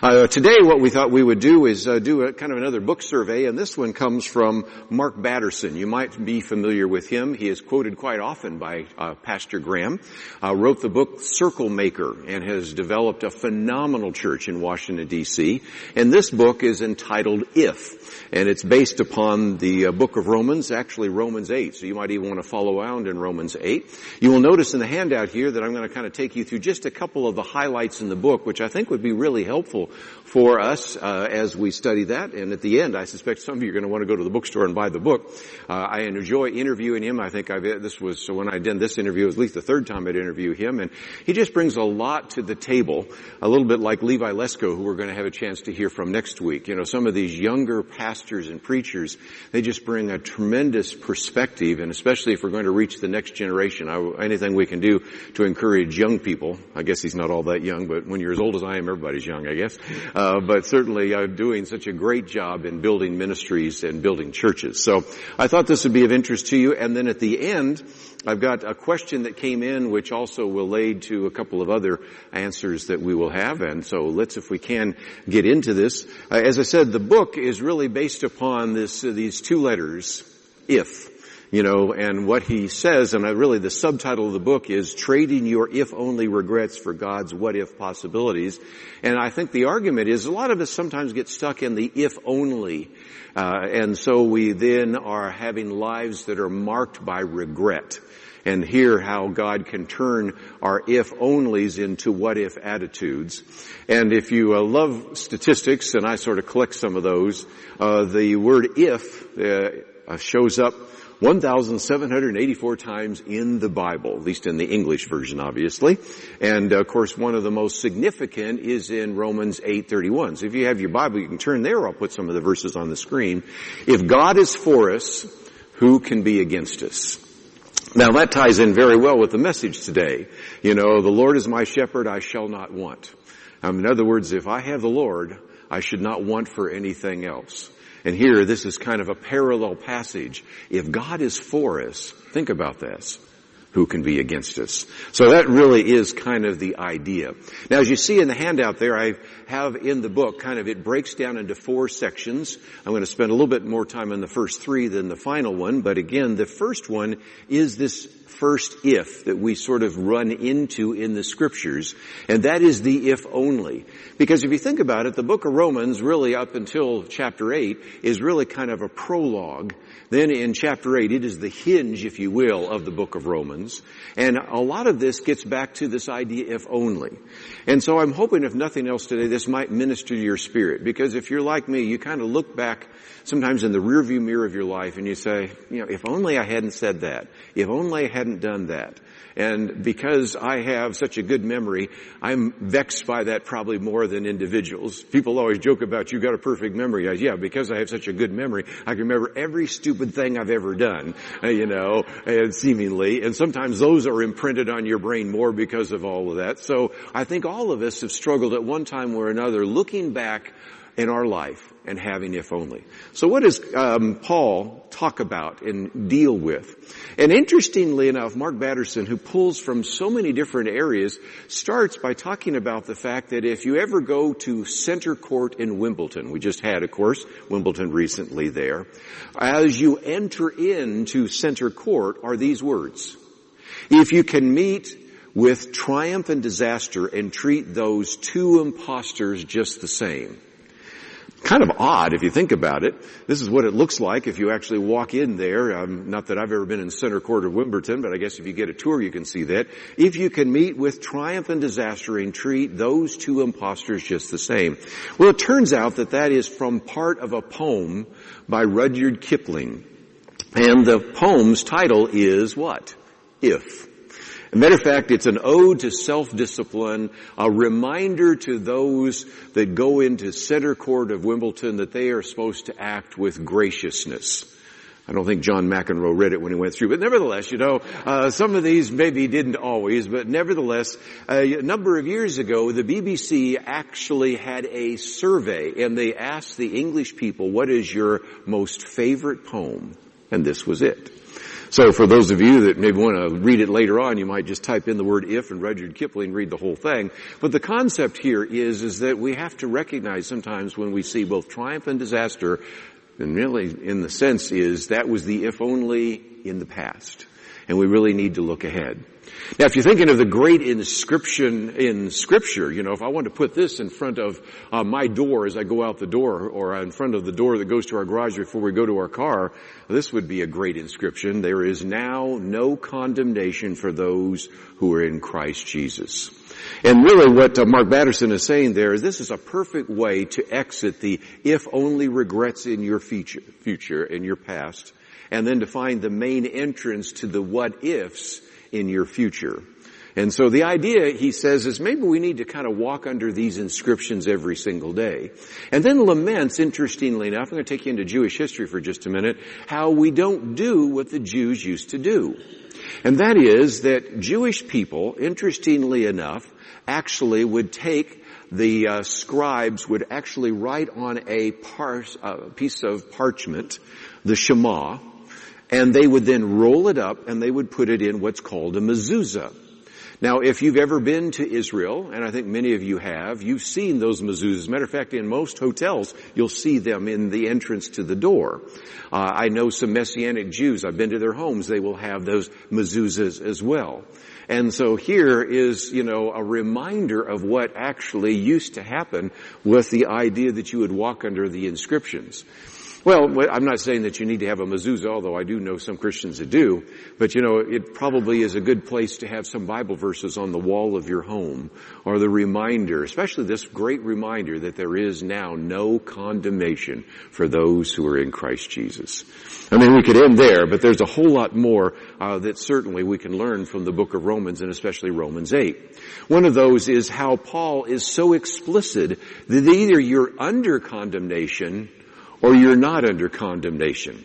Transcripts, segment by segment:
Today what we thought we would do is do a kind of another book survey, and this one comes from Mark Batterson. You might be familiar with him. He is quoted quite often by Pastor Graham. Wrote the book Circle Maker and has developed a phenomenal church in Washington, D.C. And this book is entitled If, and it's based upon the book of Romans, actually Romans 8. So you might even want to follow around in Romans 8. You will notice in the handout here that I'm going to kind of take you through just a couple of the highlights in the book, which I think would be really helpful for us as we study that. And at the end, I suspect some of you are going to want to go to the bookstore and buy the book. I enjoy interviewing him. I think when I did this interview, it was at least the third time I'd interview him. And he just brings a lot to the table, a little bit like Levi Lesko, who we're going to have a chance to hear from next week. You know, some of these younger pastors and preachers, they just bring a tremendous perspective, and especially if we're going to reach the next generation, anything we can do to encourage young people. I guess he's not all that young, but when you're as old as I am, everybody's young, I guess. But certainly doing such a great job in building ministries and building churches. So I thought this would be of interest to you. And then at the end, I've got a question that came in which also will lead to a couple of other answers that we will have. And so let's, if we can, get into this. As I said, the book is really based upon these two letters, if. You know, and what he says, and really the subtitle of the book is Trading Your If-Only Regrets for God's What-If Possibilities. And I think the argument is a lot of us sometimes get stuck in the if-only. And so we then are having lives that are marked by regret. And hear how God can turn our if-onlys into what-if attitudes. And if you love statistics, and I sort of collect some of those, the word if shows up 1,784 times in the Bible, at least in the English version, obviously. And, of course, one of the most significant is in Romans 8:31. So if you have your Bible, you can turn there. I'll put some of the verses on the screen. If God is for us, who can be against us? Now, that ties in very well with the message today. You know, the Lord is my shepherd, I shall not want. In other words, if I have the Lord, I should not want for anything else. And here, this is kind of a parallel passage. If God is for us, think about this. Who can be against us? So that really is kind of the idea. Now, as you see in the handout there, I have in the book it breaks down into 4 sections. I'm going to spend a little bit more time on the first 3 than the final one. But again, the first one is this first if that we sort of run into in the scriptures, and that is the if only. Because if you think about it, the book of Romans, really up until chapter 8, is really kind of a prologue. Then in chapter 8, it is the hinge, if you will, of the book of Romans. And a lot of this gets back to this idea if only. And so I'm hoping, if nothing else today, this might minister to your spirit. Because if you're like me, you kind of look back sometimes in the rearview mirror of your life and you say, you know, if only I hadn't said that. If only I hadn't done that. And because I have such a good memory, I'm vexed by that probably more than individuals. People always joke about, you got a perfect memory. Yeah, because I have such a good memory, I can remember every stupid thing I've ever done, and seemingly. And sometimes those are imprinted on your brain more because of all of that. So I think all of us have struggled at one time or another looking back in our life and having if only. So what does Paul talk about and deal with? And interestingly enough, Mark Batterson, who pulls from so many different areas, starts by talking about the fact that if you ever go to Center Court in Wimbledon, we just had, of course, Wimbledon recently there, as you enter into Center Court are these words. If you can meet with triumph and disaster and treat those two impostors just the same. Kind of odd if you think about it. This is what it looks like if you actually walk in there. Not that I've ever been in Center Court of Wimbledon, but I guess if you get a tour you can see that. If you can meet with triumph and disaster and treat those two impostors just the same. Well, it turns out that is from part of a poem by Rudyard Kipling. And the poem's title is what? If. As a matter of fact, it's an ode to self-discipline, a reminder to those that go into Center Court of Wimbledon that they are supposed to act with graciousness. I don't think John McEnroe read it when he went through, but nevertheless, some of these maybe didn't always, but nevertheless, a number of years ago, the BBC actually had a survey, and they asked the English people, what is your most favorite poem? And this was it. So for those of you that maybe want to read it later on, you might just type in the word if and Rudyard Kipling, read the whole thing. But the concept here is that we have to recognize sometimes when we see both triumph and disaster, and really in the sense is that was the if only in the past. And we really need to look ahead. Now, if you're thinking of the great inscription in Scripture, if I want to put this in front of my door as I go out the door, or in front of the door that goes to our garage before we go to our car, this would be a great inscription. There is now no condemnation for those who are in Christ Jesus. And really what Mark Batterson is saying there is this is a perfect way to exit the if only regrets in your future, in your past, and then to find the main entrance to the what ifs in your future. And so the idea, he says, is maybe we need to kind of walk under these inscriptions every single day. And then laments, interestingly enough, I'm going to take you into Jewish history for just a minute, how we don't do what the Jews used to do. And that is that Jewish people, interestingly enough, actually would take the scribes would actually write on a piece of parchment, the Shema, and they would then roll it up and they would put it in what's called a mezuzah. Now, if you've ever been to Israel, and I think many of you have, you've seen those mezuzahs. As a matter of fact, in most hotels, you'll see them in the entrance to the door. I know some Messianic Jews. I've been to their homes. They will have those mezuzahs as well. And so here is, a reminder of what actually used to happen with the idea that you would walk under the inscriptions. Well, I'm not saying that you need to have a mezuzah, although I do know some Christians that do. But, it probably is a good place to have some Bible verses on the wall of your home, or the reminder, especially this great reminder that there is now no condemnation for those who are in Christ Jesus. I mean, we could end there, but there's a whole lot more that certainly we can learn from the book of Romans, and especially Romans 8. One of those is how Paul is so explicit that either you're under condemnation or you're not under condemnation.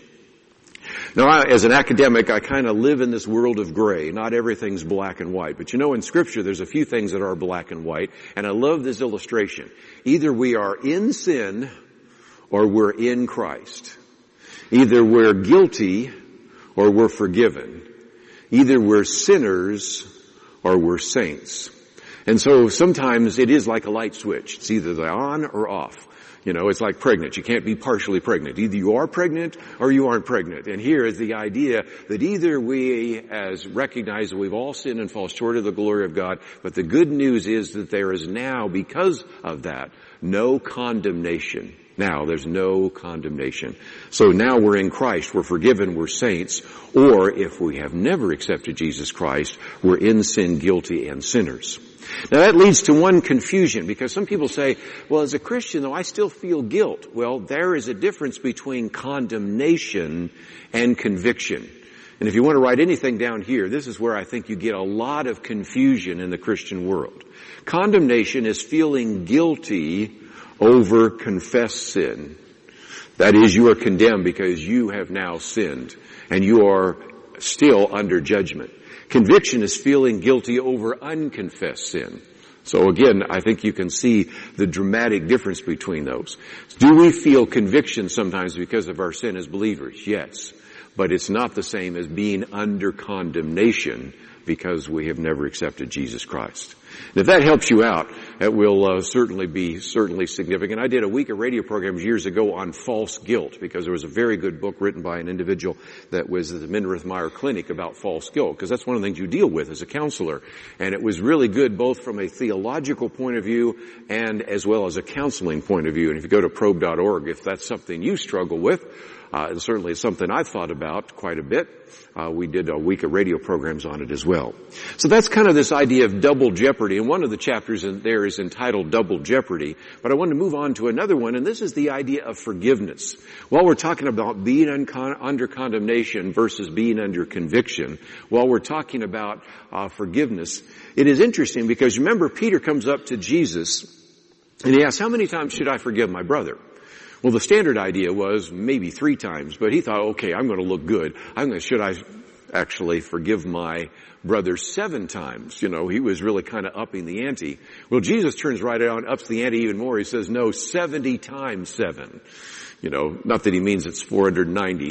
Now, as an academic, I kind of live in this world of gray. Not everything's black and white. But in Scripture, there's a few things that are black and white. And I love this illustration. Either we are in sin or we're in Christ. Either we're guilty or we're forgiven. Either we're sinners or we're saints. And so sometimes it is like a light switch. It's either the on or off. It's like pregnant. You can't be partially pregnant. Either you are pregnant or you aren't pregnant. And here is the idea that either we as recognize that we've all sinned and fall short of the glory of God, but the good news is that there is now, because of that, no condemnation. Now there's no condemnation. So now we're in Christ, we're forgiven, we're saints, or if we have never accepted Jesus Christ, we're in sin, guilty, and sinners. Now that leads to one confusion, because some people say, well, as a Christian though, I still feel guilt. Well, there is a difference between condemnation and conviction. And if you want to write anything down here, this is where I think you get a lot of confusion in the Christian world. Condemnation is feeling guilty over confessed sin. That is, you are condemned because you have now sinned and you are still under judgment. Conviction is feeling guilty over unconfessed sin. So again, I think you can see the dramatic difference between those. Do we feel conviction sometimes because of our sin as believers? Yes. But it's not the same as being under condemnation because we have never accepted Jesus Christ. And if that helps you out, that will certainly be significant. I did a week of radio programs years ago on false guilt, because there was a very good book written by an individual that was at the Mindereth Meyer Clinic about false guilt, because that's one of the things you deal with as a counselor. And it was really good both from a theological point of view and as well as a counseling point of view. And if you go to probe.org, if that's something you struggle with, and certainly it's something I've thought about quite a bit. We did a week of radio programs on it as well. So that's kind of this idea of double jeopardy. And one of the chapters in there is entitled Double Jeopardy. But I want to move on to another one, and this is the idea of forgiveness. While we're talking about being under condemnation versus being under conviction, while we're talking about forgiveness, it is interesting because remember Peter comes up to Jesus and he asks, how many times should I forgive my brother? Well, the standard idea was maybe 3 times, but he thought, okay, I'm going to look good. Should I actually forgive my brother 7 times? He was really kind of upping the ante. Well, Jesus turns right on, ups the ante even more. He says, no, 70 times 7. Not that he means it's 490.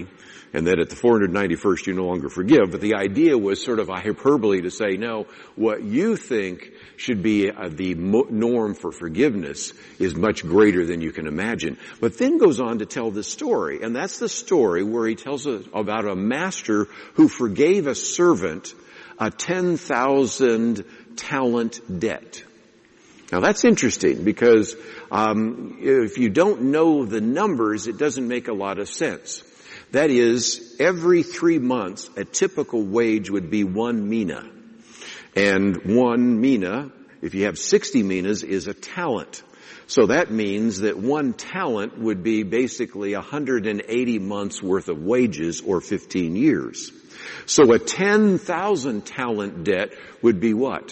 and that at the 491st you no longer forgive. But the idea was sort of a hyperbole to say, no, what you think should be the norm for forgiveness is much greater than you can imagine. But then goes on to tell this story, and that's the story where he tells us about a master who forgave a servant a 10,000 talent debt. Now that's interesting because if you don't know the numbers, it doesn't make a lot of sense. That is, every 3 months, a typical wage would be 1 mina. And 1 mina, if you have 60 minas, is a talent. So that means that 1 talent would be basically 180 months worth of wages or 15 years. So a 10,000 talent debt would be what?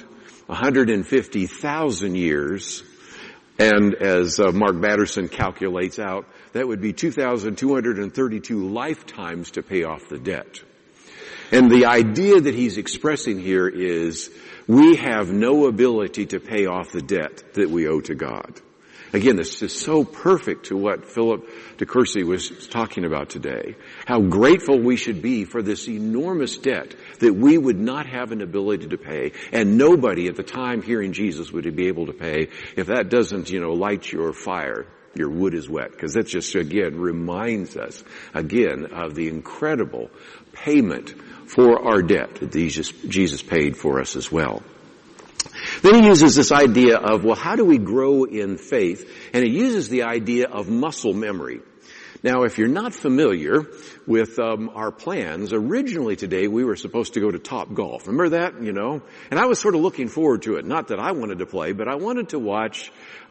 150,000 years. And as Mark Batterson calculates out, that would be 2,232 lifetimes to pay off the debt. And the idea that he's expressing here is we have no ability to pay off the debt that we owe to God. Again, this is so perfect to what Philip DeCourcy was talking about today. How grateful we should be for this enormous debt that we would not have an ability to pay, and nobody at the time hearing Jesus would be able to pay. If that doesn't, light your fire, your wood is wet, because that just, again, reminds us, again, of the incredible payment for our debt that Jesus paid for us as well. Then he uses this idea of, well, how do we grow in faith? And he uses the idea of muscle memory. Now, if you're not familiar with our plans, originally today we were supposed to go to Top Golf. Remember that? And I was sort of looking forward to it. Not that I wanted to play, but I wanted to watch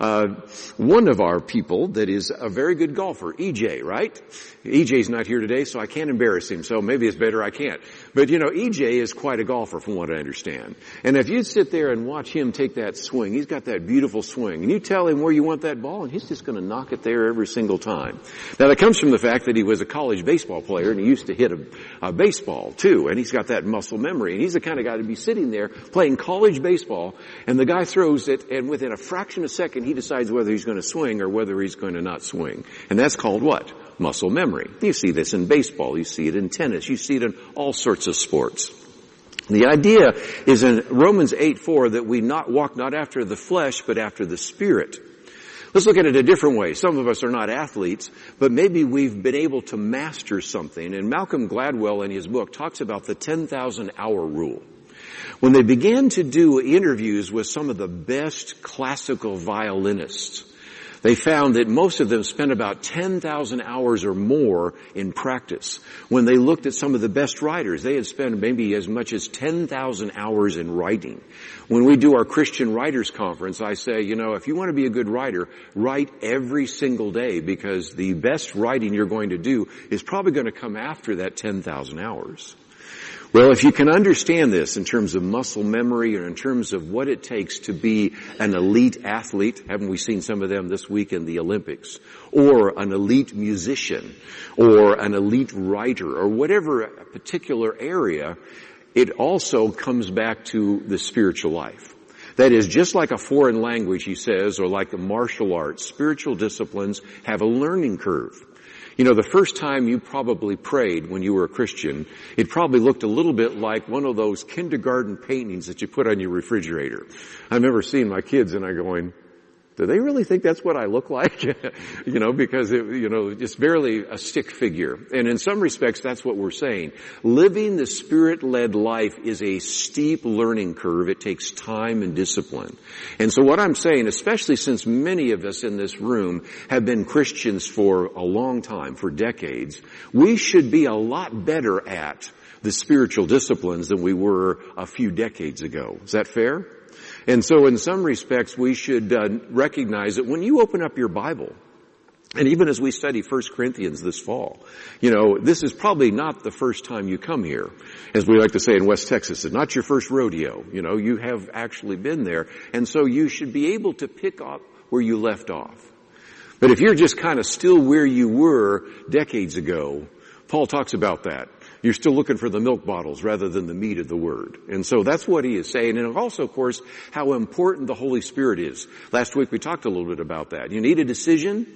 one of our people that is a very good golfer, EJ, right? EJ's not here today, so I can't embarrass him, so maybe it's better I can't. But EJ is quite a golfer from what I understand. And if you sit there and watch him take that swing, he's got that beautiful swing, and you tell him where you want that ball, and he's just going to knock it there every single time. Now that comes from the fact that he was a college baseball player, and he used to hit a baseball too, and he's got that muscle memory, and he's the kind of guy to be sitting there playing college baseball, and the guy throws it, and within a fraction of a second he decides whether he's going to swing or whether he's going to not swing. And that's called what? Muscle memory. You see this in baseball, you see it in tennis, you see it in all sorts of sports. The idea is in Romans 8:4 that we walk not after the flesh, but after the Spirit. Let's look at it a different way. Some of us are not athletes, but maybe we've been able to master something. And Malcolm Gladwell in his book talks about the 10,000 hour rule. When they began to do interviews with some of the best classical violinists, they found that most of them spent about 10,000 hours or more in practice. When they looked at some of the best writers, they had spent maybe as much as 10,000 hours in writing. When we do our Christian Writers Conference, I say, if you want to be a good writer, write every single day, because the best writing you're going to do is probably going to come after that 10,000 hours. Well, if you can understand this in terms of muscle memory or in terms of what it takes to be an elite athlete, haven't we seen some of them this week in the Olympics, or an elite musician, or an elite writer, or whatever particular area, it also comes back to the spiritual life. That is, just like a foreign language, he says, or like the martial arts, spiritual disciplines have a learning curve. The first time you probably prayed when you were a Christian, it probably looked a little bit like one of those kindergarten paintings that you put on your refrigerator. I remember seeing my kids and I going, do they really think that's what I look like? Because it's barely a stick figure. And in some respects, that's what we're saying. Living the Spirit-led life is a steep learning curve. It takes time and discipline. And so what I'm saying, especially since many of us in this room have been Christians for a long time, for decades, we should be a lot better at the spiritual disciplines than we were a few decades ago. Is that fair? And so in some respects, we should recognize that when you open up your Bible, and even as we study 1 Corinthians this fall, this is probably not the first time you come here. As we like to say in West Texas, it's not your first rodeo. You have actually been there. And so you should be able to pick up where you left off. But if you're just kind of still where you were decades ago, Paul talks about that. You're still looking for the milk bottles rather than the meat of the Word. And so that's what he is saying. And also, of course, how important the Holy Spirit is. Last week we talked a little bit about that. You need a decision?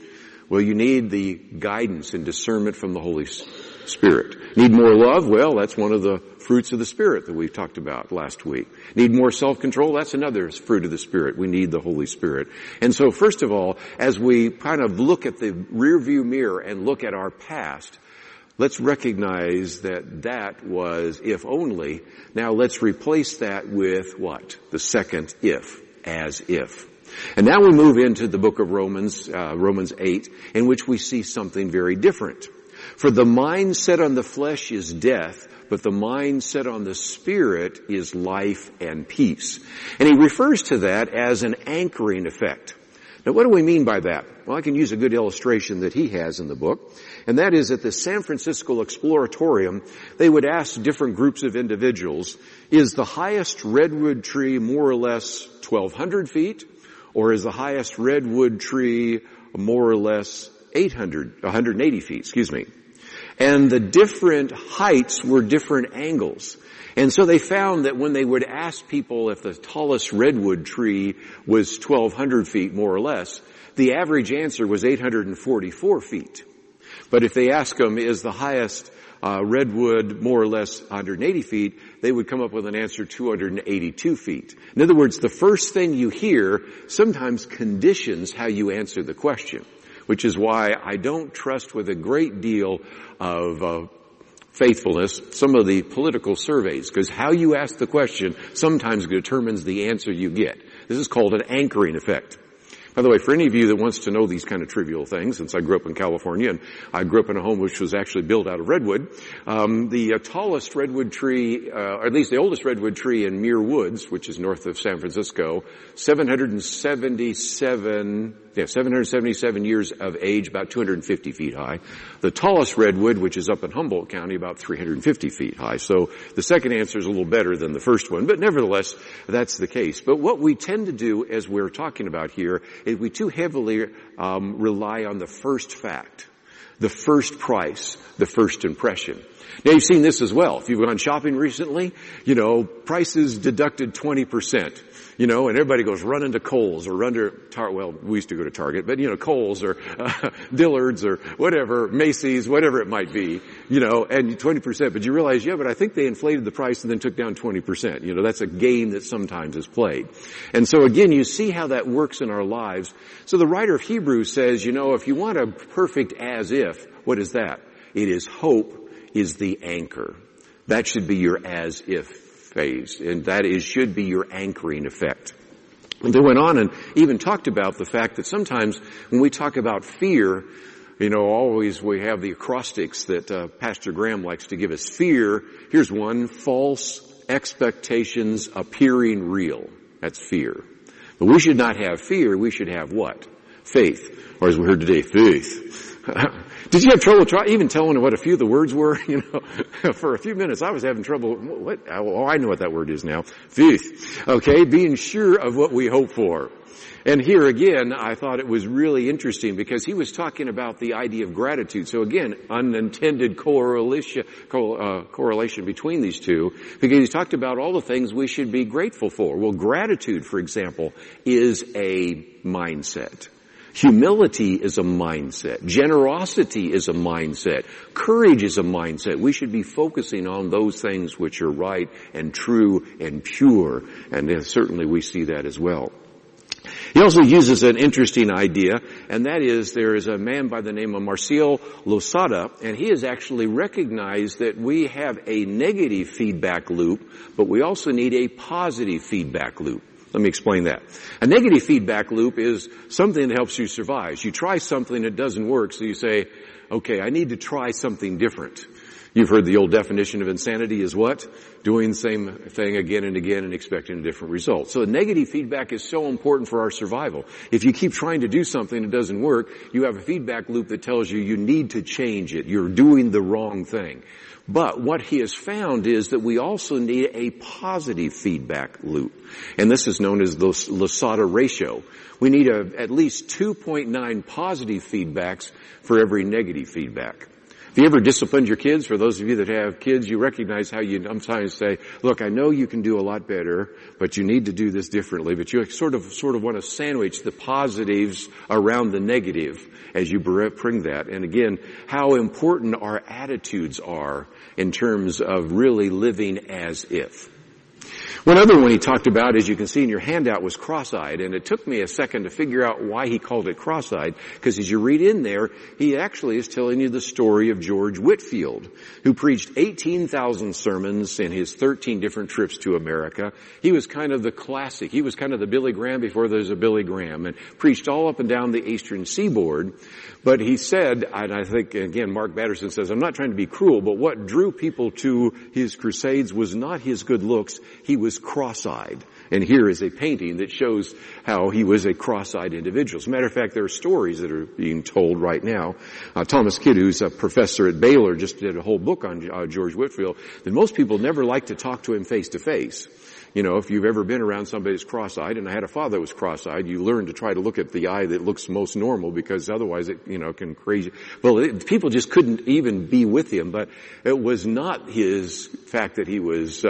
Well, you need the guidance and discernment from the Holy Spirit. Need more love? Well, that's one of the fruits of the Spirit that we've talked about last week. Need more self-control? That's another fruit of the Spirit. We need the Holy Spirit. And so first of all, as we kind of look at the rearview mirror and look at our past, let's recognize that that was if only. Now let's replace that with what? The second if, as if. And now we move into the book of Romans, Romans 8, in which we see something very different. For the mind set on the flesh is death, but the mind set on the Spirit is life and peace. And he refers to that as an anchoring effect. Now what do we mean by that? Well, I can use a good illustration that he has in the book, and that is at the San Francisco Exploratorium, they would ask different groups of individuals, is the highest redwood tree more or less 1,200 feet? Or is the highest redwood tree more or less 180 feet, And the different heights were different angles. And so they found that when they would ask people if the tallest redwood tree was 1,200 feet more or less, the average answer was 844 feet. But if they ask them, is the highest redwood more or less 180 feet, they would come up with an answer 282 feet. In other words, the first thing you hear sometimes conditions how you answer the question, which is why I don't trust with a great deal of faithfulness some of the political surveys, because how you ask the question sometimes determines the answer you get. This is called an anchoring effect. By the way, for any of you that wants to know these kind of trivial things, since I grew up in California and I grew up in a home which was actually built out of redwood, the tallest redwood tree, or at least the oldest redwood tree in Muir Woods, which is north of San Francisco, 777 years of age, about 250 feet high. The tallest redwood, which is up in Humboldt County, about 350 feet high. So the second answer is a little better than the first one, but nevertheless, that's the case. But what we tend to do, as we're talking about here, is we too heavily rely on the first fact, the first price, the first impression. Now you've seen this as well. If you've gone shopping recently, prices deducted 20%, and everybody goes running to Kohl's or run to well, we used to go to Target, but Kohl's or Dillard's or whatever, Macy's, whatever it might be, and 20%, but you realize, but I think they inflated the price and then took down 20%. That's a game that sometimes is played. And so again, you see how that works in our lives. So the writer of Hebrews says, if you want a perfect as if, what is that? It is hope is the anchor. That should be your as if phase, and that should be your anchoring effect. And they went on and even talked about the fact that sometimes when we talk about fear, always we have the acrostics that Pastor Graham likes to give us. Fear, here's one, false expectations appearing real. That's fear. But we should not have fear, we should have what? Faith. Or as we heard today, faith. Did you have trouble even telling what a few of the words were? For a few minutes I was having trouble. What? Oh, I know what that word is now. Faith. Okay, being sure of what we hope for. And here again, I thought it was really interesting because he was talking about the idea of gratitude. So again, unintended correlation between these two, because he talked about all the things we should be grateful for. Well, gratitude, for example, is a mindset. Humility is a mindset. Generosity is a mindset. Courage is a mindset. We should be focusing on those things which are right and true and pure. And certainly we see that as well. He also uses an interesting idea, and that is there is a man by the name of Marcial Losada, and he has actually recognized that we have a negative feedback loop, but we also need a positive feedback loop. Let me explain that. A negative feedback loop is something that helps you survive. You try something that doesn't work, so you say, okay, I need to try something different. You've heard the old definition of insanity is what? Doing the same thing again and again and expecting a different result. So negative feedback is so important for our survival. If you keep trying to do something that doesn't work, you have a feedback loop that tells you you need to change it. You're doing the wrong thing. But what he has found is that we also need a positive feedback loop. And this is known as the Losada ratio. We need at least 2.9 positive feedbacks for every negative feedback. If you ever disciplined your kids, for those of you that have kids, you recognize how you sometimes say, look, I know you can do a lot better, but you need to do this differently. But you sort of want to sandwich the positives around the negative as you bring that. And again, how important our attitudes are in terms of really living as if. One other one he talked about, as you can see in your handout, was cross-eyed, and it took me a second to figure out why he called it cross-eyed, because as you read in there, he actually is telling you the story of George Whitefield, who preached 18,000 sermons in his 13 different trips to America. He was kind of the classic. He was kind of the Billy Graham before there was a Billy Graham, and preached all up and down the eastern seaboard. But he said, and I think, again, Mark Batterson says, I'm not trying to be cruel, but what drew people to his crusades was not his good looks. He was cross-eyed. And here is a painting that shows how he was a cross-eyed individual. As a matter of fact, there are stories that are being told right now. Thomas Kidd, who's a professor at Baylor, just did a whole book on George Whitefield, that most people never like to talk to him face to face. You know, if you've ever been around somebody who's cross-eyed, and I had a father that was cross-eyed, you learn to try to look at the eye that looks most normal, because otherwise it, can crazy. Well, people just couldn't even be with him, but it was not his fact that he was,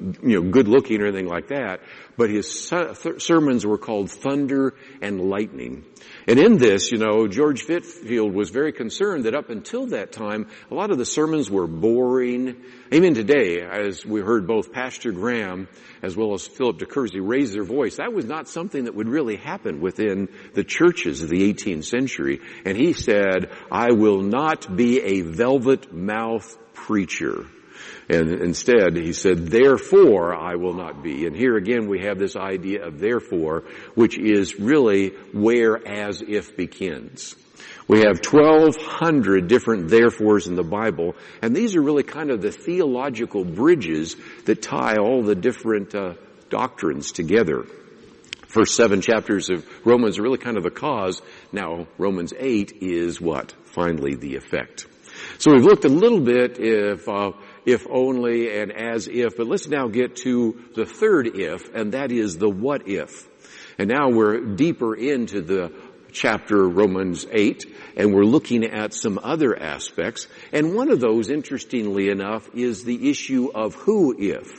good looking or anything like that, but his sermons were called Thunder and Lightning. And in this, George Whitefield was very concerned that up until that time, a lot of the sermons were boring. Even today, as we heard both Pastor Graham as well as Philip DeCursey raise their voice, that was not something that would really happen within the churches of the 18th century. And he said, I will not be a velvet mouth preacher. And instead, he said, therefore I will not be. And here again we have this idea of therefore, which is really where as if begins. We have 1,200 different therefores in the Bible, and these are really kind of the theological bridges that tie all the different doctrines together. First 7 chapters of Romans are really kind of the cause. Now, Romans 8 is what? Finally, the effect. So we've looked a little bit if only and as if, but let's now get to the third if, and that is the what if. And now we're deeper into the chapter Romans 8, and we're looking at some other aspects. And one of those, interestingly enough, is the issue of who if.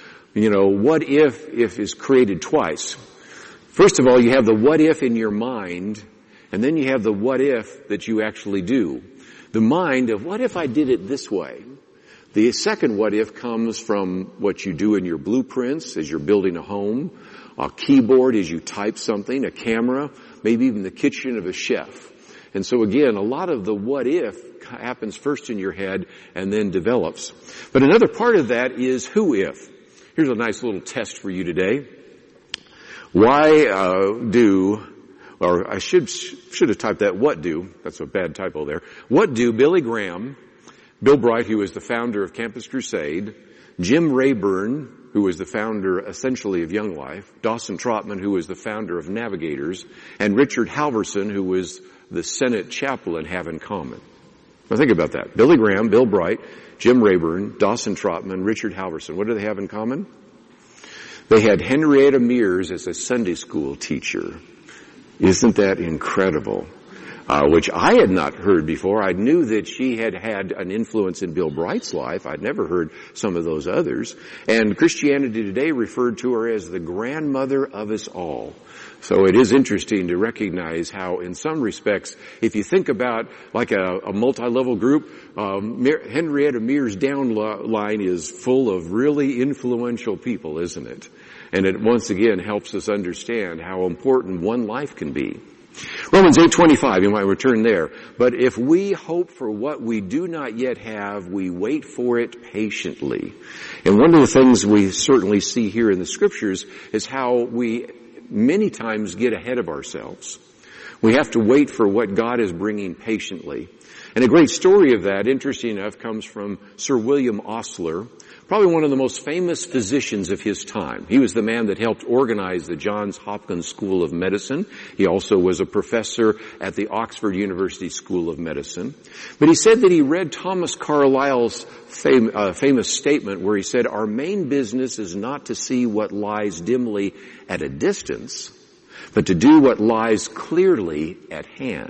What if is created twice. First of all, you have the what if in your mind, and then you have the what if that you actually do. The mind of what if I did it this way. The second what if comes from what you do in your blueprints as you're building a home, a keyboard as you type something, a camera, maybe even the kitchen of a chef. And so again, a lot of the what if happens first in your head and then develops. But another part of that is who if. Here's a nice little test for you today. I should have typed that what do. That's a bad typo there. What do Billy Graham, Bill Bright, who was the founder of Campus Crusade, Jim Rayburn, who was the founder essentially of Young Life, Dawson Trotman, who was the founder of Navigators, and Richard Halverson, who was the Senate chaplain, have in common? Now think about that. Billy Graham, Bill Bright, Jim Rayburn, Dawson Trotman, Richard Halverson. What do they have in common? They had Henrietta Mears as a Sunday school teacher. Isn't that incredible? Which I had not heard before. I knew that she had had an influence in Bill Bright's life. I'd never heard some of those others. And Christianity Today referred to her as the grandmother of us all. So it is interesting to recognize how, in some respects, if you think about like a multi-level group, Henrietta Mears' downline is full of really influential people, isn't it? And it once again helps us understand how important one life can be. Romans 8:25, you might return there. But if we hope for what we do not yet have, we wait for it patiently. And one of the things we certainly see here in the scriptures is how we many times get ahead of ourselves. We have to wait for what God is bringing patiently. And a great story of that, interesting enough, comes from Sir William Osler, probably one of the most famous physicians of his time. He was the man that helped organize the Johns Hopkins School of Medicine. He also was a professor at the Oxford University School of Medicine. But he said that he read Thomas Carlyle's famous statement where he said, our main business is not to see what lies dimly at a distance, but to do what lies clearly at hand.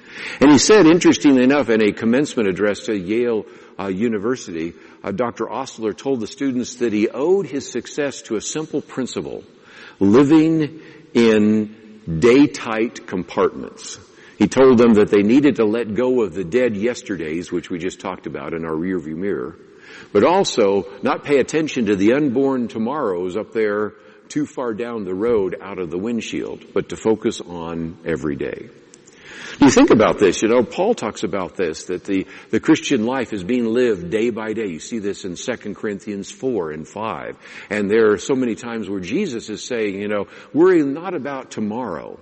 And he said, interestingly enough, in a commencement address to Yale University, Dr. Ostler told the students that he owed his success to a simple principle: living in day-tight compartments. He told them that they needed to let go of the dead yesterdays, which we just talked about in our rearview mirror, but also not pay attention to the unborn tomorrows up there too far down the road out of the windshield, but to focus on every day. You think about this, Paul talks about this, that the Christian life is being lived day by day. You see this in 2 Corinthians 4 and 5. And there are so many times where Jesus is saying, worry not about tomorrow.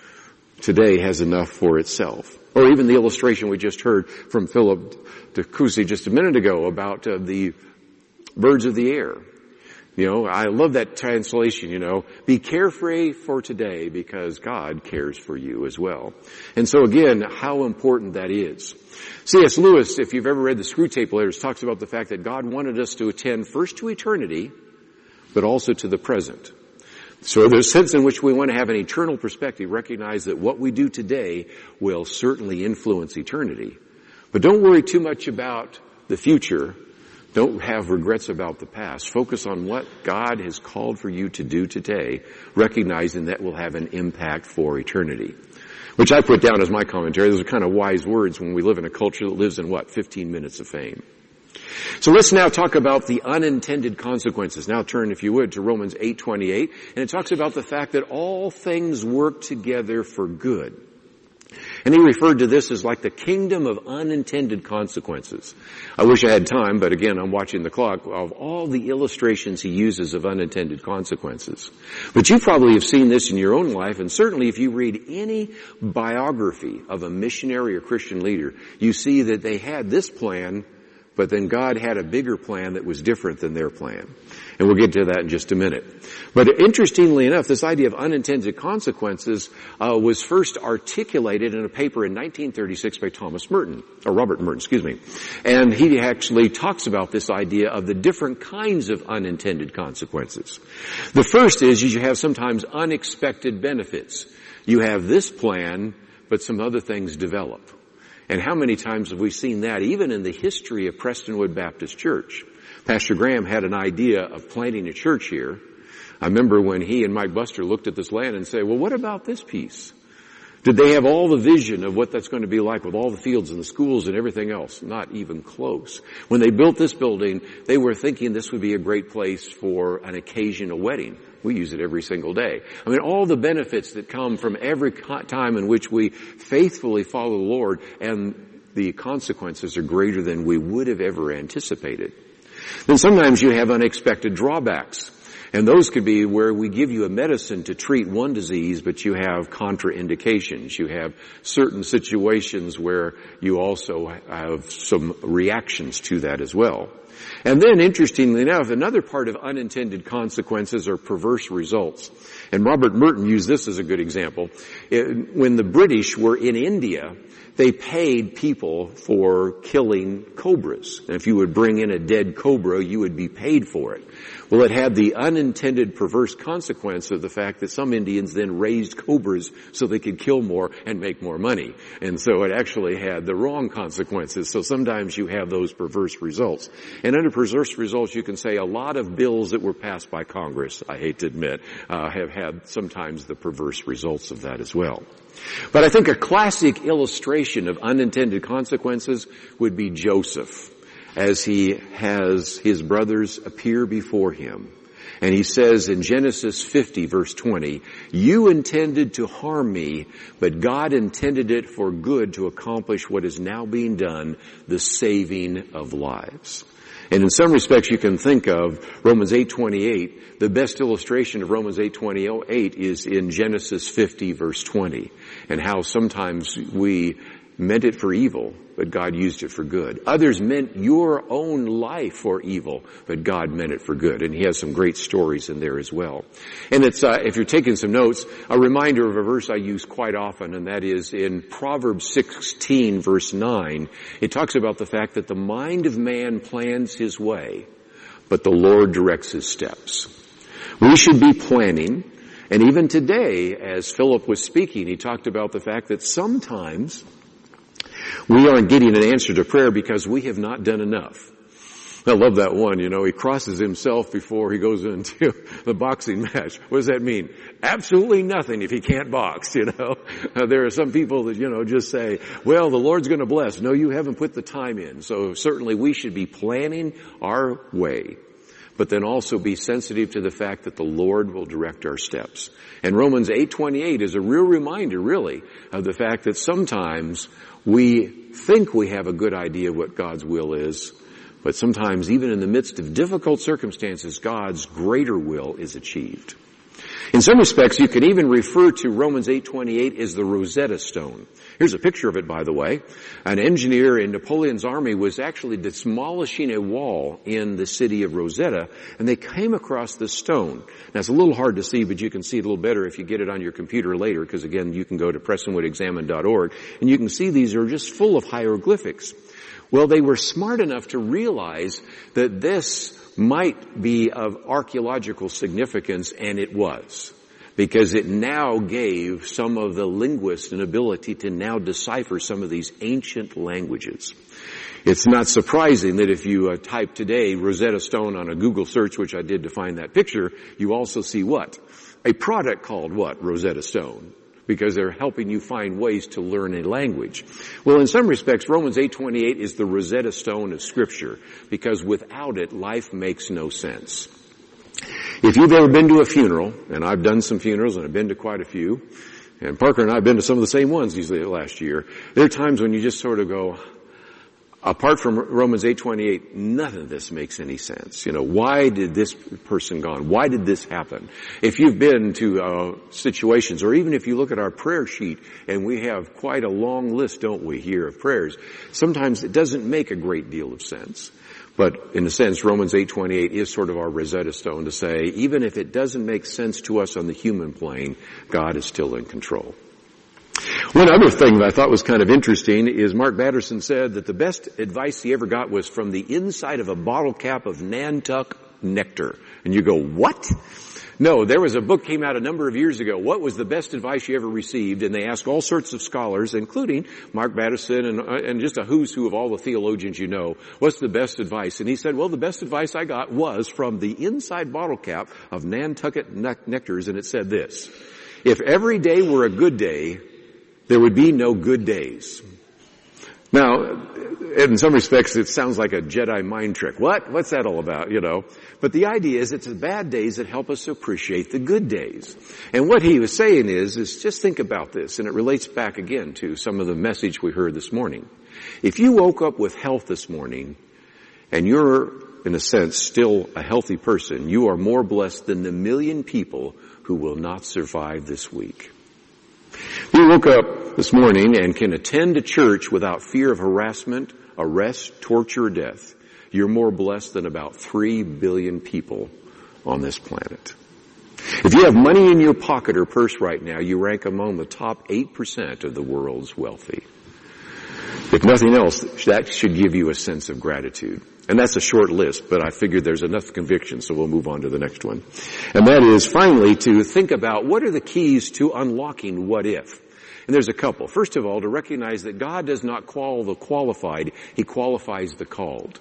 Today has enough for itself. Or even the illustration we just heard from Philip DeCoucy just a minute ago about the birds of the air. I love that translation, be carefree for today because God cares for you as well. And so again, how important that is. C.S. Lewis, if you've ever read the Screwtape Letters, talks about the fact that God wanted us to attend first to eternity, but also to the present. So there's a sense in which we want to have an eternal perspective, recognize that what we do today will certainly influence eternity. But don't worry too much about the future. Don't have regrets about the past. Focus on what God has called for you to do today, recognizing that will have an impact for eternity. Which I put down as my commentary. Those are kind of wise words when we live in a culture that lives in 15 minutes of fame. So let's now talk about the unintended consequences. Now turn, if you would, to Romans 8:28, and it talks about the fact that all things work together for good. And he referred to this as like the kingdom of unintended consequences. I wish I had time, but again, I'm watching the clock, of all the illustrations he uses of unintended consequences. But you probably have seen this in your own life, and certainly if you read any biography of a missionary or Christian leader, you see that they had this plan, but then God had a bigger plan that was different than their plan. And we'll get to that in just a minute. But interestingly enough, this idea of unintended consequences was first articulated in a paper in 1936 by Robert Merton. And he actually talks about this idea of the different kinds of unintended consequences. The first is you have sometimes unexpected benefits. You have this plan, but some other things develop. And how many times have we seen that, even in the history of Prestonwood Baptist Church? Pastor Graham had an idea of planting a church here. I remember when he and Mike Buster looked at this land and said, well, what about this piece? Did they have all the vision of what that's going to be like with all the fields and the schools and everything else? Not even close. When they built this building, they were thinking this would be a great place for an occasion, a wedding. We use it every single day. I mean, all the benefits that come from every time in which we faithfully follow the Lord, and the consequences are greater than we would have ever anticipated. Then sometimes you have unexpected drawbacks. And those could be where we give you a medicine to treat one disease, but you have contraindications. You have certain situations where you also have some reactions to that as well. And then, interestingly enough, another part of unintended consequences are perverse results. And Robert Merton used this as a good example. When the British were in India, they paid people for killing cobras. And if you would bring in a dead cobra, you would be paid for it. Well, it had the unintended perverse consequence of the fact that some Indians then raised cobras so they could kill more and make more money. And so it actually had the wrong consequences. So sometimes you have those perverse results. And under perverse results, you can say a lot of bills that were passed by Congress, I hate to admit, have had sometimes the perverse results of that as well. But I think a classic illustration of unintended consequences would be Joseph, as he has his brothers appear before him. And he says in Genesis 50, verse 20, "You intended to harm me, but God intended it for good to accomplish what is now being done, the saving of lives." And in some respects you can think of Romans 8:28. The best illustration of Romans 8:28 is in Genesis 50 verse 20. And how sometimes we meant it for evil, but God used it for good. Others meant your own life for evil, but God meant it for good. And he has some great stories in there as well. And it's, if you're taking some notes, a reminder of a verse I use quite often, and that is in Proverbs 16 verse 9. It talks about the fact that the mind of man plans his way, but the Lord directs his steps. We should be planning. And even today, as Philip was speaking, he talked about the fact that sometimes We aren't getting an answer to prayer because we have not done enough. I love that one, he crosses himself before he goes into the boxing match. What does that mean? Absolutely nothing if he can't box, There are some people that, just say, well, the Lord's going to bless. No, you haven't put the time in. So certainly we should be planning our way, but then also be sensitive to the fact that the Lord will direct our steps. And Romans 8:28 is a real reminder, really, of the fact that sometimes we think we have a good idea of what God's will is, but sometimes, even in the midst of difficult circumstances, God's greater will is achieved. In some respects, you could even refer to Romans 8:28 as the Rosetta Stone. Here's a picture of it, by the way. An engineer in Napoleon's army was actually demolishing a wall in the city of Rosetta, and they came across this stone. Now, it's a little hard to see, but you can see it a little better if you get it on your computer later, because again, you can go to PrestonwoodExamined.org, and you can see these are just full of hieroglyphics. Well, they were smart enough to realize that this might be of archaeological significance, and it was, because it now gave some of the linguists an ability to now decipher some of these ancient languages. It's not surprising that if you type today Rosetta Stone on a Google search, which I did to find that picture, you also see what? A product called what? Rosetta Stone. Because they're helping you find ways to learn a language. Well, in some respects, Romans 8:28 is the Rosetta Stone of Scripture, because without it, life makes no sense. If you've ever been to a funeral, and I've done some funerals, and I've been to quite a few, and Parker and I have been to some of the same ones usually last year, there are times when you just sort of go, apart from Romans 8:28, none of this makes any sense. Why did this person gone? Why did this happen? If you've been to situations, or even if you look at our prayer sheet, and we have quite a long list, don't we, here of prayers, sometimes it doesn't make a great deal of sense. But in a sense, Romans 8:28 is sort of our Rosetta Stone to say, even if it doesn't make sense to us on the human plane, God is still in control. One other thing that I thought was kind of interesting is Mark Batterson said that the best advice he ever got was from the inside of a bottle cap of Nantucket nectar. And you go, what? No, there was a book came out a number of years ago. What was the best advice you ever received? And they asked all sorts of scholars, including Mark Batterson and just a who's who of all the theologians what's the best advice? And he said, well, the best advice I got was from the inside bottle cap of Nantucket nectars, and it said this: if every day were a good day, there would be no good days. Now, in some respects, it sounds like a Jedi mind trick. What's that all about, But the idea is it's the bad days that help us appreciate the good days. And what he was saying is just think about this, and it relates back again to some of the message we heard this morning. If you woke up with health this morning, and you're, in a sense, still a healthy person, you are more blessed than the million people who will not survive this week. If you woke up this morning and can attend a church without fear of harassment, arrest, torture, or death, you're more blessed than about 3 billion people on this planet. If you have money in your pocket or purse right now, you rank among the top 8% of the world's wealthy. If nothing else, that should give you a sense of gratitude. And that's a short list, but I figured there's enough conviction, so we'll move on to the next one. And that is, finally, to think about what are the keys to unlocking what if. And there's a couple. First of all, to recognize that God does not call the qualified, He qualifies the called.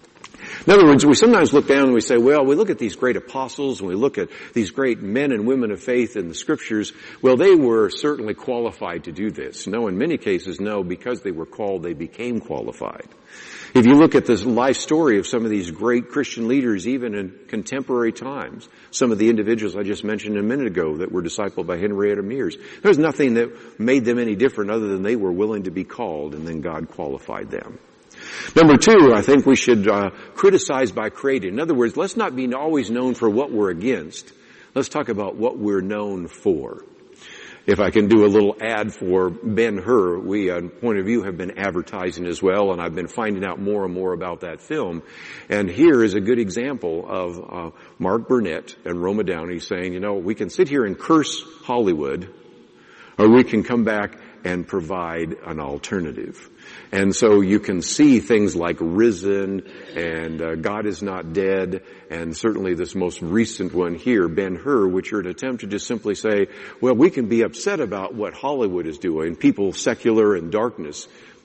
In other words, we sometimes look down and we say, well, we look at these great apostles and we look at these great men and women of faith in the Scriptures. Well, they were certainly qualified to do this. No, in many cases, no, because they were called, they became qualified. If you look at the life story of some of these great Christian leaders, even in contemporary times, some of the individuals I just mentioned a minute ago that were discipled by Henrietta Mears, there's nothing that made them any different other than they were willing to be called, and then God qualified them. Number two, I think we should criticize by creating. In other words, let's not be always known for what we're against. Let's talk about what we're known for. If I can do a little ad for Ben-Hur, we, Point of View, have been advertising as well, and I've been finding out more and more about that film. And here is a good example of Mark Burnett and Roma Downey saying, we can sit here and curse Hollywood, or we can come back and provide an alternative. And so you can see things like Risen and God is Not Dead, and certainly this most recent one here, Ben-Hur, which are an attempt to just simply say, well, we can be upset about what Hollywood is doing, people secular in darkness,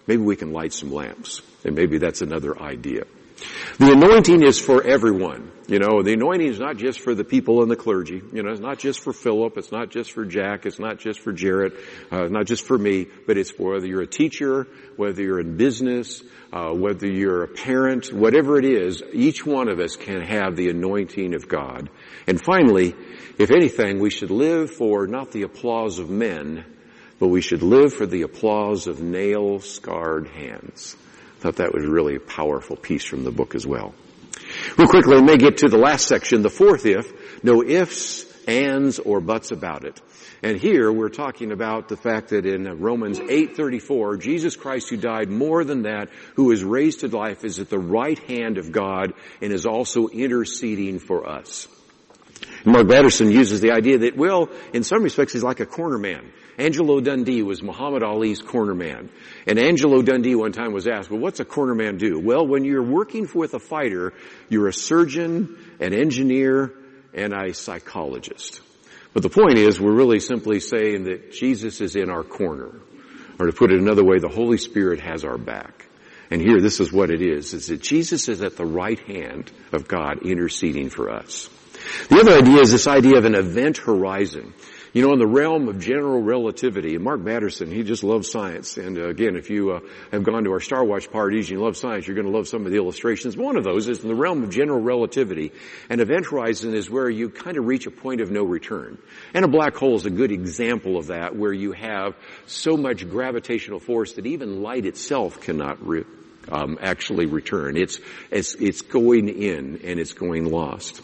maybe we can light some lamps. And maybe that's another idea. The anointing is for everyone. You know, the anointing is not just for the people in the clergy. You know, it's not just for Philip. It's not just for Jack. It's not just for Jarrett. Not just for me. But it's for whether you're a teacher, whether you're in business, whether you're a parent, whatever it is, each one of us can have the anointing of God. And finally, if anything, we should live for not the applause of men, but we should live for the applause of nail-scarred hands. I thought that was really a powerful piece from the book as well. Real quickly, we may get to the last section, the fourth if. No ifs, ands, or buts about it. And here we're talking about the fact that in Romans 8:34, Jesus Christ who died more than that, who is raised to life, is at the right hand of God and is also interceding for us. Mark Batterson uses the idea that, well, in some respects he's like a corner man. Angelo Dundee was Muhammad Ali's corner man. And Angelo Dundee one time was asked, well, what's a corner man do? Well, when you're working with a fighter, you're a surgeon, an engineer, and a psychologist. But the point is, we're really simply saying that Jesus is in our corner. Or to put it another way, the Holy Spirit has our back. And here, this is what it is that Jesus is at the right hand of God interceding for us. The other idea is this idea of an event horizon. You know, in the realm of general relativity, and Mark Batterson, he just loves science. And again, if you have gone to our Star Watch parties and you love science, you're going to love some of the illustrations. One of those is in the realm of general relativity. An event horizon is where you kind of reach a point of no return. And a black hole is a good example of that, where you have so much gravitational force that even light itself cannot actually return. It's going in and it's going lost.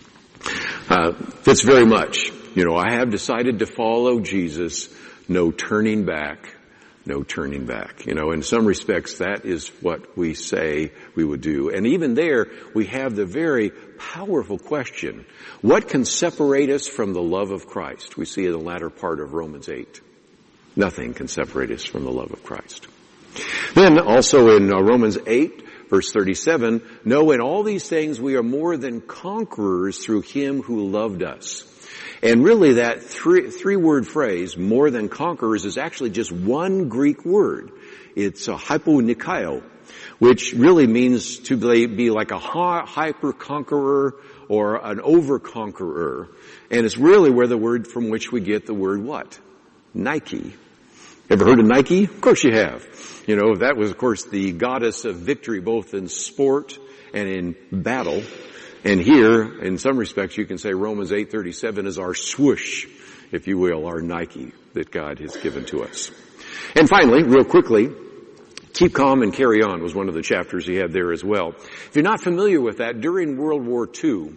Fits very much. You know, I have decided to follow Jesus. No turning back. No turning back. You know, in some respects, that is what we say we would do. And even there, we have the very powerful question, what can separate us from the love of Christ? We see in the latter part of Romans 8. Nothing can separate us from the love of Christ. Then also in Romans 8, verse 37, no, in all these things we are more than conquerors through him who loved us. And really that three-word phrase, more than conquerors, is actually just one Greek word. It's a hyponikao, which really means to be like a hyper-conqueror or an over-conqueror. And it's really where the word from which we get the word what? Nike. Ever heard of Nike? Of course you have. You know, that was, of course, the goddess of victory both in sport and in battle. And here, in some respects, you can say Romans 8:37 is our swoosh, if you will, our Nike that God has given to us. And finally, real quickly, keep calm and carry on was one of the chapters he had there as well. If you're not familiar with that, during World War II,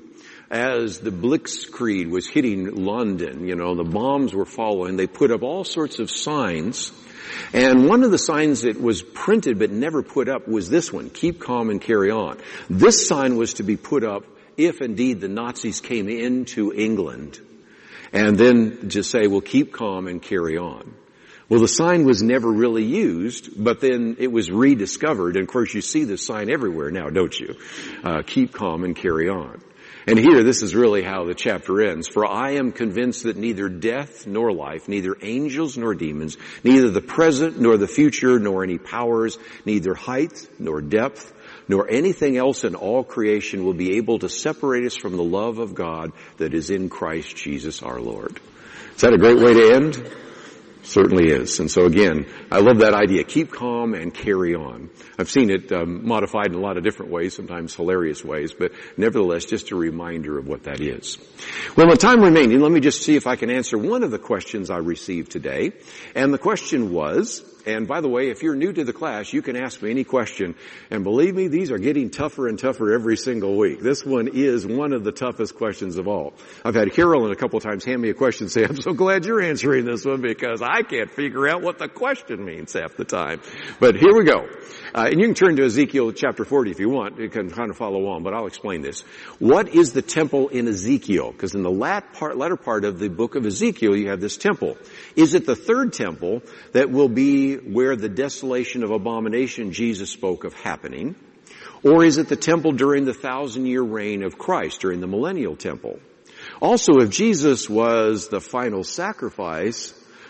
as the Blitzkrieg was hitting London, you know, the bombs were falling, they put up all sorts of signs. And one of the signs that was printed but never put up was this one, keep calm and carry on. This sign was to be put up if indeed the Nazis came into England. And then just say, well, keep calm and carry on. Well, the sign was never really used, but then it was rediscovered. And of course you see this sign everywhere now, don't you? Keep calm and carry on. And here, this is really how the chapter ends. For I am convinced that neither death nor life, neither angels nor demons, neither the present nor the future, nor any powers, neither height nor depth, nor anything else in all creation will be able to separate us from the love of God that is in Christ Jesus our Lord. Is that a great way to end? Certainly is. And so again, I love that idea. Keep calm and carry on. I've seen it modified in a lot of different ways, sometimes hilarious ways, but nevertheless, just a reminder of what that is. Well, with time remaining, let me just see if I can answer one of the questions I received today. And the question was, and by the way, if you're new to the class, you can ask me any question. And believe me, these are getting tougher and tougher every single week. This one is one of the toughest questions of all. I've had Carolyn a couple of times hand me a question and say, I'm so glad you're answering this one because I can't figure out what the question means half the time. But here we go. And you can turn to Ezekiel chapter 40 if you want. You can kind of follow on, but I'll explain this. What is the temple in Ezekiel? Because in the latter part of the book of Ezekiel, you have this temple. Is it the third temple that will be where the desolation of abomination Jesus spoke of happening? Or is it the temple during the 1,000-year reign of Christ, during the millennial temple? Also, if Jesus was the final sacrifice,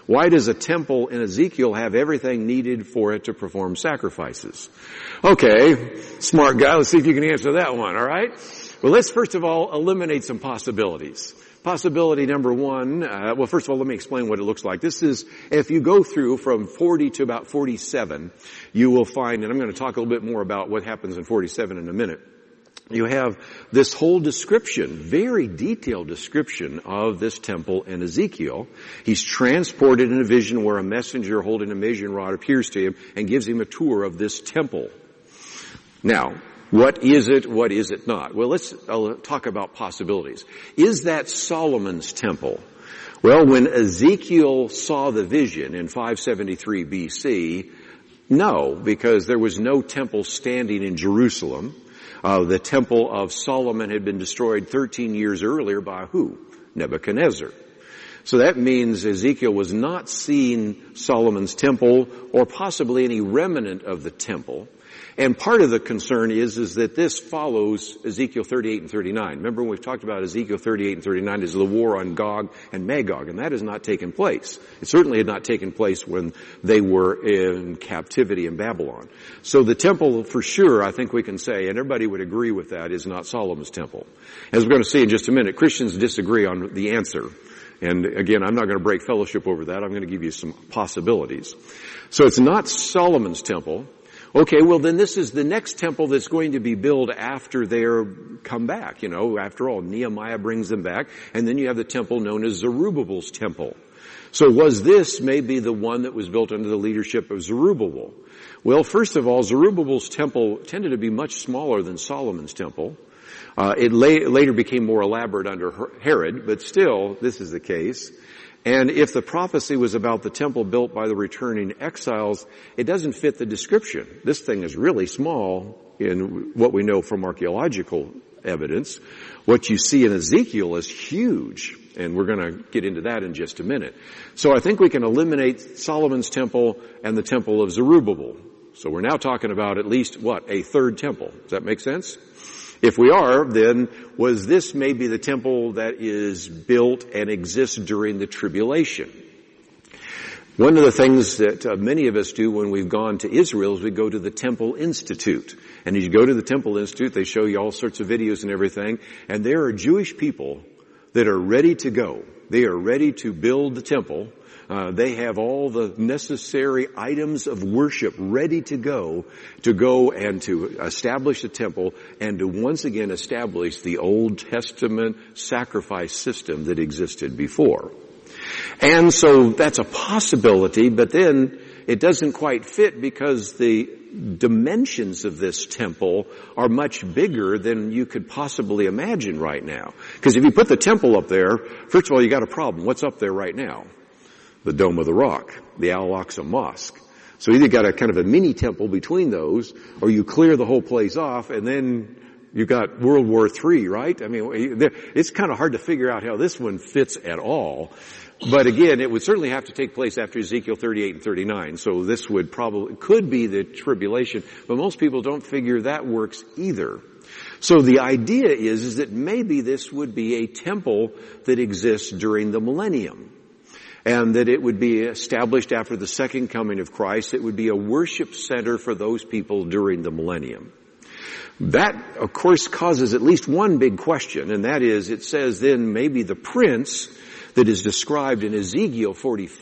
Why does a temple in Ezekiel have everything needed for it to perform sacrifices? Okay, smart guy, let's see if you can answer that one, alright? Well, let's first of all eliminate some possibilities. Possibility number one, well, first of all, let me explain what it looks like. This is, if you go through from 40 to about 47, you will find, and I'm going to talk a little bit more about what happens in 47 in a minute. You have this whole description, very detailed description of this temple in Ezekiel. He's transported in a vision where a messenger holding a measuring rod appears to him and gives him a tour of this temple. Now, what is it? What is it not? Well, let's talk about possibilities. Is that Solomon's temple? Well, when Ezekiel saw the vision in 573 BC, no, because there was no temple standing in Jerusalem. The temple of Solomon had been destroyed 13 years earlier by who? Nebuchadnezzar. So that means Ezekiel was not seeing Solomon's temple or possibly any remnant of the temple. And part of the concern is that this follows Ezekiel 38 and 39. Remember when we've talked about Ezekiel 38 and 39 is the war on Gog and Magog, and that has not taken place. It certainly had not taken place when they were in captivity in Babylon. So the temple, for sure, I think we can say, and everybody would agree with that, is not Solomon's temple. As we're going to see in just a minute, Christians disagree on the answer. And again, I'm not going to break fellowship over that. I'm going to give you some possibilities. So it's not Solomon's temple. Okay, well then this is the next temple that's going to be built after they're come back. You know, after all, Nehemiah brings them back, and then you have the temple known as Zerubbabel's temple. So was this maybe the one that was built under the leadership of Zerubbabel? Well, first of all, Zerubbabel's temple tended to be much smaller than Solomon's temple. It later became more elaborate under Herod, but still, this is the case. And if the prophecy was about the temple built by the returning exiles, it doesn't fit the description. This thing is really small in what we know from archaeological evidence. What you see in Ezekiel is huge, and we're going to get into that in just a minute. So I think we can eliminate Solomon's temple and the temple of Zerubbabel. So we're now talking about at least, a third temple. Does that make sense? If we are, then was this maybe the temple that is built and exists during the tribulation? One of the things that many of us do when we've gone to Israel is we go to the Temple Institute. And as you go to the Temple Institute, they show you all sorts of videos and everything. And there are Jewish people that are ready to go. They are ready to build the temple. They have all the necessary items of worship ready to go and to establish the temple and to once again establish the Old Testament sacrifice system that existed before. And so that's a possibility, but then it doesn't quite fit because the dimensions of this temple are much bigger than you could possibly imagine right now. Because if you put the temple up there, first of all, you got a problem. What's up there right now? The Dome of the Rock, the Al-Aqsa Mosque. So either got a kind of a mini temple between those, or you clear the whole place off, and then you got World War III, right? I mean, it's kind of hard to figure out how this one fits at all. But again, it would certainly have to take place after Ezekiel 38 and 39. So this could be the tribulation, but most people don't figure that works either. So the idea is that maybe this would be a temple that exists during the millennium. And that it would be established after the second coming of Christ. It would be a worship center for those people during the millennium. That, of course, causes at least one big question, and that is, it says then maybe the prince that is described in Ezekiel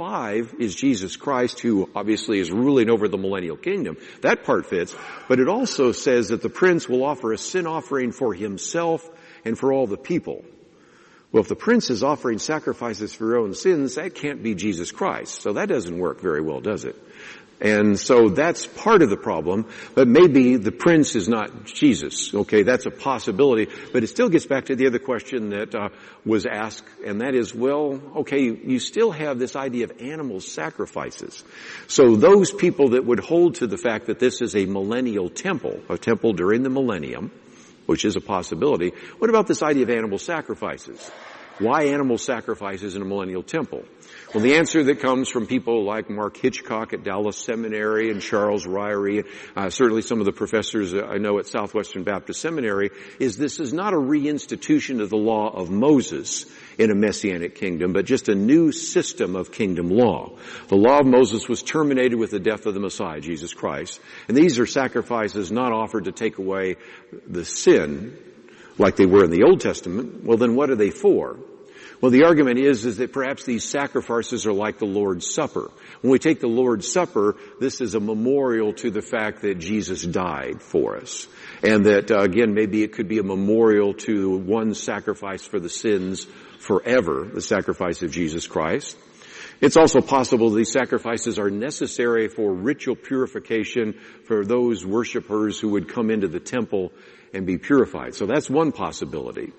45 is Jesus Christ, who obviously is ruling over the millennial kingdom. That part fits, but it also says that the prince will offer a sin offering for himself and for all the people. Well, if the prince is offering sacrifices for your own sins, that can't be Jesus Christ. So that doesn't work very well, does it? And so that's part of the problem, but maybe the prince is not Jesus. Okay, that's a possibility, but it still gets back to the other question that was asked, and that is, well, okay, you still have this idea of animal sacrifices. So those people that would hold to the fact that this is a millennial temple, a temple during the millennium, which is a possibility. What about this idea of animal sacrifices? Why animal sacrifices in a millennial temple? Well, the answer that comes from people like Mark Hitchcock at Dallas Seminary and Charles Ryrie, certainly some of the professors I know at Southwestern Baptist Seminary, is this is not a reinstitution of the law of Moses in a messianic kingdom, but just a new system of kingdom law. The law of Moses was terminated with the death of the Messiah, Jesus Christ. And these are sacrifices not offered to take away the sin like they were in the Old Testament. Well, then what are they for? Well, the argument is that perhaps these sacrifices are like the Lord's Supper. When we take the Lord's Supper, this is a memorial to the fact that Jesus died for us. And that, again, maybe it could be a memorial to one sacrifice for the sins forever, the sacrifice of Jesus Christ. It's also possible these sacrifices are necessary for ritual purification for those worshipers who would come into the temple and be purified. So that's one possibility.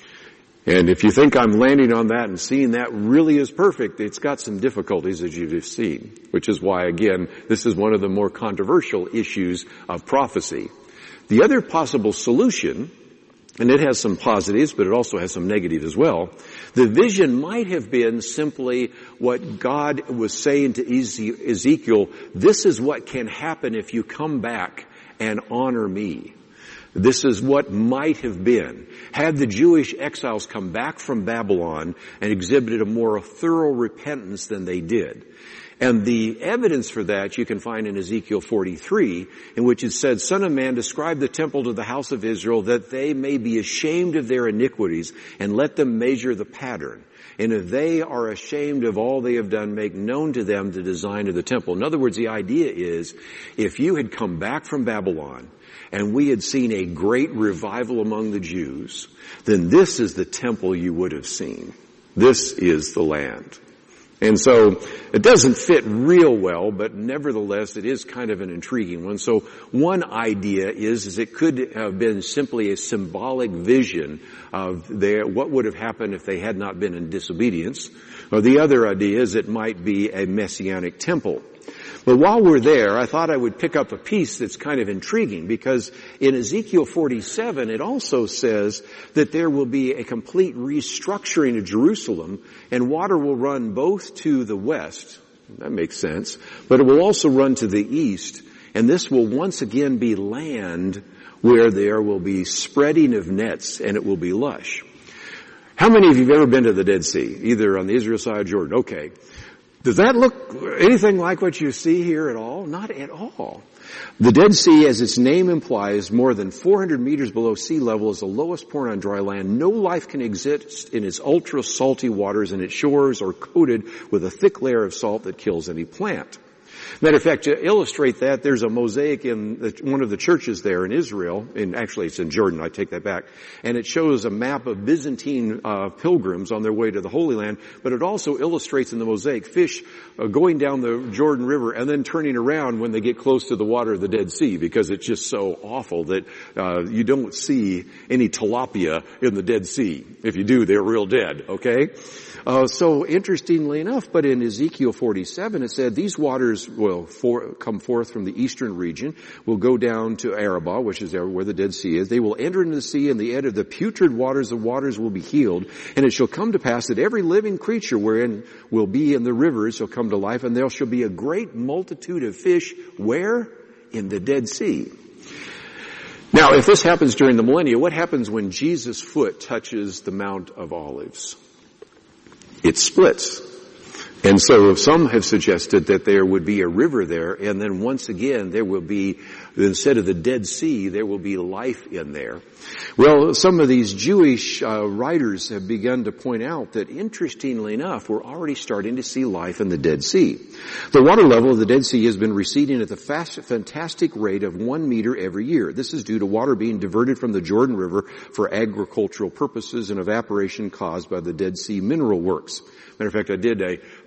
And if you think I'm landing on that and seeing that really is perfect, it's got some difficulties, as you've seen, which is why, again, this is one of the more controversial issues of prophecy. The other possible solution, and it has some positives, but it also has some negatives as well, the vision might have been simply what God was saying to Ezekiel, this is what can happen if you come back and honor me. This is what might have been. Had the Jewish exiles come back from Babylon and exhibited a more thorough repentance than they did. And the evidence for that you can find in Ezekiel 43, in which it said, Son of man, describe the temple to the house of Israel, that they may be ashamed of their iniquities, and let them measure the pattern. And if they are ashamed of all they have done, make known to them the design of the temple. In other words, the idea is, if you had come back from Babylon, and we had seen a great revival among the Jews, then this is the temple you would have seen. This is the land. And so it doesn't fit real well, but nevertheless it is kind of an intriguing one. So one idea is it could have been simply a symbolic vision of what would have happened if they had not been in disobedience. Or the other idea is it might be a messianic temple. But while we're there, I thought I would pick up a piece that's kind of intriguing, because in Ezekiel 47, it also says that there will be a complete restructuring of Jerusalem, and water will run both to the west. That makes sense. But it will also run to the east, and this will once again be land where there will be spreading of nets, and it will be lush. How many of you have ever been to the Dead Sea, either on the Israel side or Jordan? Okay. Does that look anything like what you see here at all? Not at all. The Dead Sea, as its name implies, more than 400 meters below sea level, is the lowest point on dry land. No life can exist in its ultra salty waters, and its shores are coated with a thick layer of salt that kills any plant. Matter of fact, to illustrate that, there's a mosaic in one of the churches there in Israel, and actually it's in Jordan, I take that back, and it shows a map of Byzantine pilgrims on their way to the Holy Land, but it also illustrates in the mosaic fish going down the Jordan River and then turning around when they get close to the water of the Dead Sea, because it's just so awful that you don't see any tilapia in the Dead Sea. If you do, they're real dead, okay? So interestingly enough, but in Ezekiel 47 it said these waters will come forth from the eastern region, will go down to Arabah, which is where the Dead Sea is. They will enter into the sea, and the end of the putrid waters, the waters will be healed. And it shall come to pass that every living creature wherein will be in the rivers shall come to life, and there shall be a great multitude of fish. Where? In the Dead Sea. Now, if this happens during the millennium, what happens when Jesus' foot touches the Mount of Olives? It splits. And so some have suggested that there would be a river there, and then once again there will be, instead of the Dead Sea, there will be life in there. Well, some of these Jewish writers have begun to point out that, interestingly enough, we're already starting to see life in the Dead Sea. The water level of the Dead Sea has been receding at the fantastic rate of 1 meter every year. This is due to water being diverted from the Jordan River for agricultural purposes and evaporation caused by the Dead Sea mineral works. Matter of fact, I did a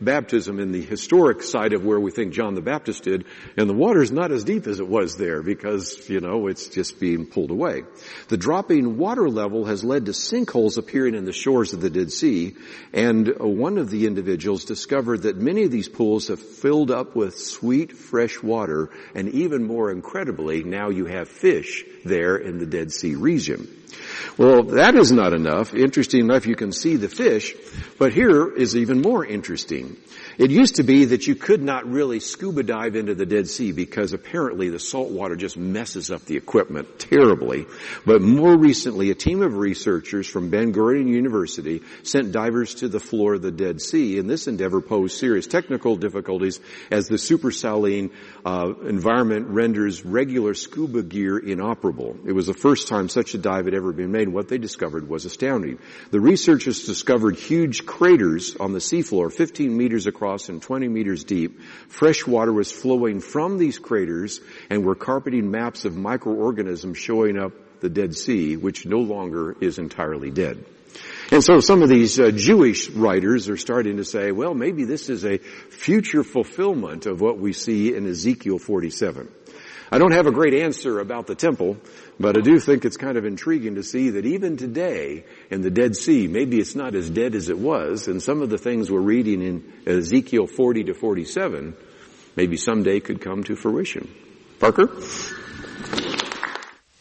baptism in the historic side of where we think John the Baptist did, and the water's not as deep as it was there because, it's just being pulled away. The dropping water level has led to sinkholes appearing in the shores of the Dead Sea, and one of the individuals discovered that many of these pools have filled up with sweet, fresh water, and even more incredibly, now you have fish there in the Dead Sea region. Well, that is not enough. Interesting enough, you can see the fish, but here is even more interesting. It used to be that you could not really scuba dive into the Dead Sea because apparently the salt water just messes up the equipment terribly. But more recently, a team of researchers from Ben Gurion University sent divers to the floor of the Dead Sea, and this endeavor posed serious technical difficulties as the supersaline environment renders regular scuba gear inoperable. It was the first time such a dive had ever been made, and what they discovered was astounding. The researchers discovered huge craters on the seafloor, 15 meters across and 20 meters deep. Fresh water was flowing from these craters and were carpeting maps of microorganisms showing up the Dead Sea, which no longer is entirely dead. And so some of these Jewish writers are starting to say, well, maybe this is a future fulfillment of what we see in Ezekiel 47. I don't have a great answer about the temple, but I do think it's kind of intriguing to see that even today in the Dead Sea, maybe it's not as dead as it was, and some of the things we're reading in Ezekiel 40 to 47 maybe someday could come to fruition. Parker?